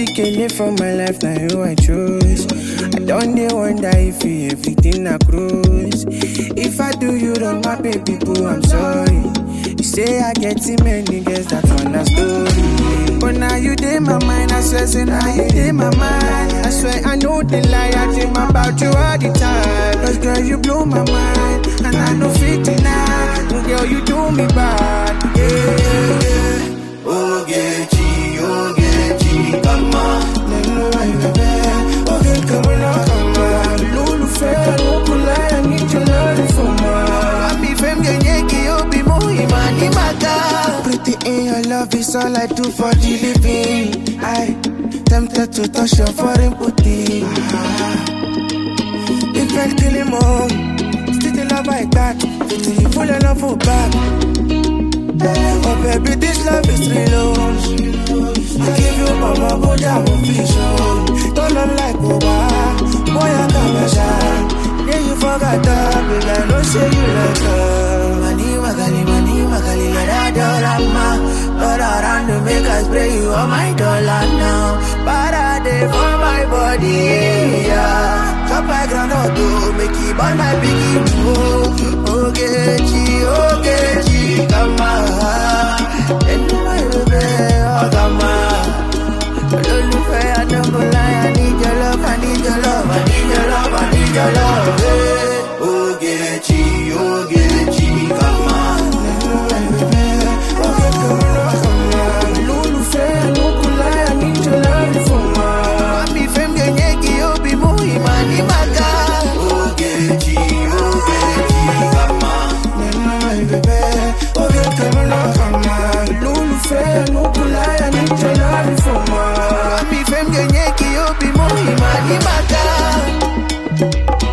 Chikele for my life, now you I choose. I don't dey wonder if you everything I cruise. If I do you wrong, my baby boo, I'm sorry. You say I get too many girls, that's one a story. But now you dey my mind, I swear, say now you dey my mind. I swear I know the lie, I dream about you all the time. Cause girl, you blow my mind, and I know fit tonight. Girl, you do me bad, yeah. Ogechi, come on. Okay, come on. Lulu fair, no polite, I need your love for my. Be femme genyeki, obi muhimani maka. Pretty in your love is all I do for the living. I tempted to touch your foreign booty. If I kill him all, still the love I got. Till you full of love for back. Oh baby, this love is real. I give you mama, but I won't be sure. Don't look like Boba, boy I got my shine. Yeah, you forgot that, baby, I don't say you like her. Money, magali, let dollar, but around to make us spray you on my dollar now. Parade for my body, yeah. Chop my granola, make it burn my biggie. Ogechi, come on. And my baby, come on. Don't look fair, I don't go lie. I need your love, I need your love, I need your love, I need your love. Ogechi, come on. Lulu fair, no polite, I need your love for my. Be femme genyeki, obi muhimani maka. Ogechi, come on. Lulu fair, no polite, I need your love for my. Be femme genyeki, obi muhimani maka.